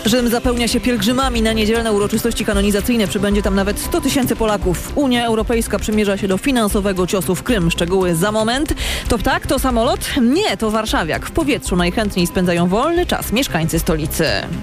Rzym zapełnia się pielgrzymami. Na niedzielne uroczystości kanonizacyjne przybędzie tam nawet 100 000 Polaków. Unia Europejska przymierza się do finansowego ciosu w Krym. Szczegóły za moment. To ptak, to samolot? Nie, to warszawiak. W powietrzu najchętniej spędzają wolny czas mieszkańcy stolicy.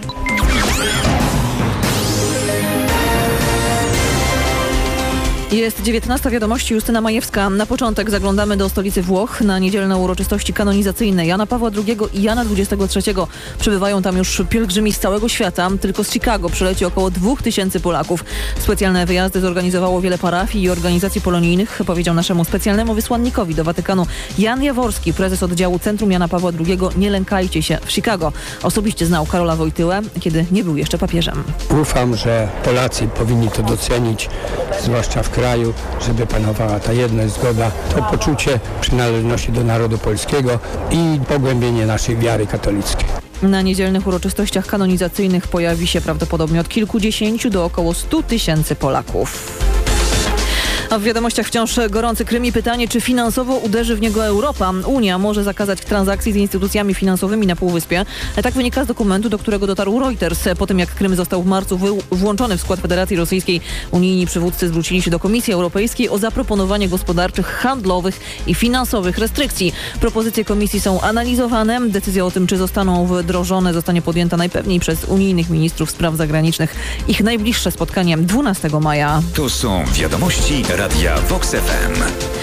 Jest 19. Wiadomości, Justyna Majewska. Na początek zaglądamy do stolicy Włoch. Na niedzielne uroczystości kanonizacyjne Jana Pawła II i Jana XXIII. Przybywają tam już pielgrzymi z całego świata. Tylko z Chicago przyleci około 2000 Polaków. Specjalne wyjazdy zorganizowało wiele parafii i organizacji polonijnych, powiedział naszemu specjalnemu wysłannikowi do Watykanu Jan Jaworski, prezes oddziału Centrum Jana Pawła II. Nie lękajcie się w Chicago. Osobiście znał Karola Wojtyłę, kiedy nie był jeszcze papieżem. Ufam, że Polacy powinni to docenić, zwłaszcza w kraju, żeby panowała ta jedność, zgoda, to poczucie przynależności do narodu polskiego i pogłębienie naszej wiary katolickiej. Na niedzielnych uroczystościach kanonizacyjnych pojawi się prawdopodobnie od kilkudziesięciu do około 100 000 Polaków. A w wiadomościach wciąż gorący Krym i pytanie, czy finansowo uderzy w niego Europa. Unia może zakazać transakcji z instytucjami finansowymi na Półwyspie. Tak wynika z dokumentu, do którego dotarł Reuters. Po tym jak Krym został w marcu włączony w skład Federacji Rosyjskiej, unijni przywódcy zwrócili się do Komisji Europejskiej o zaproponowanie gospodarczych, handlowych i finansowych restrykcji. Propozycje Komisji są analizowane. Decyzja o tym, czy zostaną wdrożone, zostanie podjęta najpewniej przez unijnych ministrów spraw zagranicznych. Ich najbliższe spotkanie 12 maja. To są wiadomości Radia Vox FM.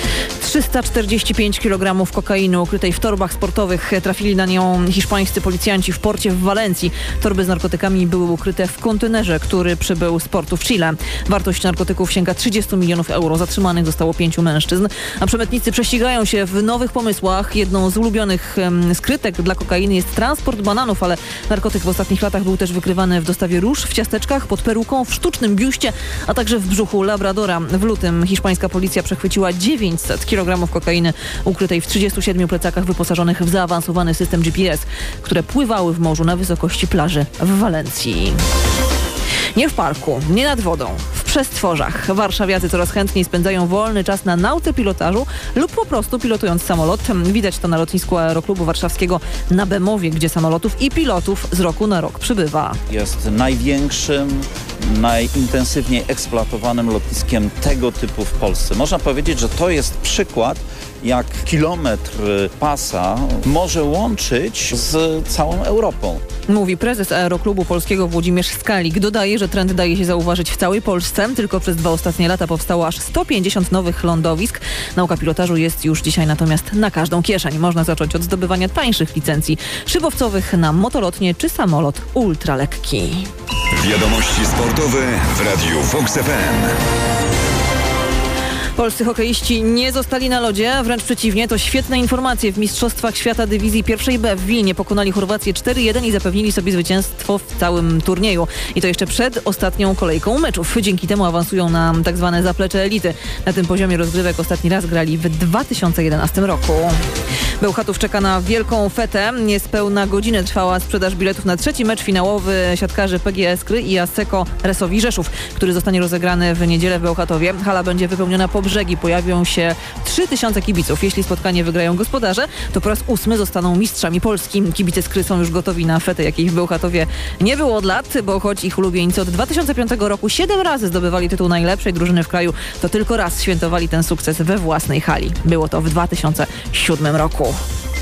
345 kg kokainy ukrytej w torbach sportowych. Trafili na nią hiszpańscy policjanci w porcie w Walencji. Torby z narkotykami były ukryte w kontenerze, który przybył z portu w Chile. Wartość narkotyków sięga 30 milionów euro. Zatrzymanych zostało 5 mężczyzn. A przemytnicy prześcigają się w nowych pomysłach. Jedną z ulubionych skrytek dla kokainy jest transport bananów, ale narkotyk w ostatnich latach był też wykrywany w dostawie róż, w ciasteczkach, pod peruką, w sztucznym biuście, a także w brzuchu labradora. W lutym hiszpańska policja przechwyciła 900 kg kokainy ukrytej w 37 plecakach wyposażonych w zaawansowany system GPS, które pływały w morzu na wysokości plaży w Walencji. Nie w parku, nie nad wodą, w przestworzach. Warszawiacy coraz chętniej spędzają wolny czas na nauce pilotażu lub po prostu pilotując samolot. Widać to na lotnisku Aeroklubu Warszawskiego na Bemowie, gdzie samolotów i pilotów z roku na rok przybywa. Jest największym, najintensywniej eksploatowanym lotniskiem tego typu w Polsce. Można powiedzieć, że to jest przykład, jak kilometr pasa może łączyć z całą Europą. Mówi prezes Aeroklubu Polskiego Włodzimierz Skalik. Dodaje, że trend daje się zauważyć w całej Polsce. Tylko przez 2 ostatnie lata powstało aż 150 nowych lądowisk. Nauka pilotażu jest już dzisiaj natomiast na każdą kieszeń. Można zacząć od zdobywania tańszych licencji szybowcowych na motolotnie czy samolot ultralekki. Wiadomości sportowe w Radiu Vox FM. Polscy hokeiści nie zostali na lodzie, wręcz przeciwnie, to świetne informacje. W Mistrzostwach Świata Dywizji 1B w Wilnie pokonali Chorwację 4-1 i zapewnili sobie zwycięstwo w całym turnieju. I to jeszcze przed ostatnią kolejką meczów. Dzięki temu awansują na tak zwane zaplecze elity. Na tym poziomie rozgrywek ostatni raz grali w 2011 roku. Bełchatów czeka na wielką fetę. Niespełna godzinę trwała sprzedaż biletów na trzeci mecz finałowy siatkarzy PGS Kry i Asseco Resowi Rzeszów, który zostanie rozegrany w niedzielę w Bełchatowie. Hala będzie wypełniona po brzegi. Pojawią się 3000 kibiców. Jeśli spotkanie wygrają gospodarze, to po raz 8 zostaną mistrzami Polski. Kibice z Kry są już gotowi na fetę, jakiej w Bełchatowie nie było od lat, bo choć ich ulubieńcy od 2005 roku 7 razy zdobywali tytuł najlepszej drużyny w kraju, to tylko raz świętowali ten sukces we własnej hali. Było to w 2007 roku.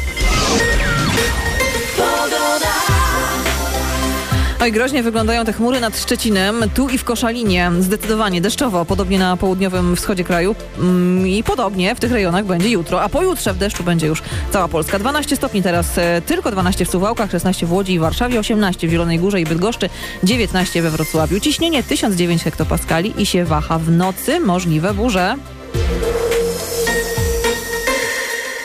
Oj, groźnie wyglądają te chmury nad Szczecinem, tu i w Koszalinie. Zdecydowanie deszczowo, podobnie na południowym wschodzie kraju i podobnie w tych rejonach będzie jutro, a pojutrze w deszczu będzie już cała Polska. 12 stopni teraz, tylko 12 w Suwałkach, 16 w Łodzi i Warszawie, 18 w Zielonej Górze i Bydgoszczy, 19 we Wrocławiu. Ciśnienie 1009 hektopaskali i się waha. W nocy możliwe burze.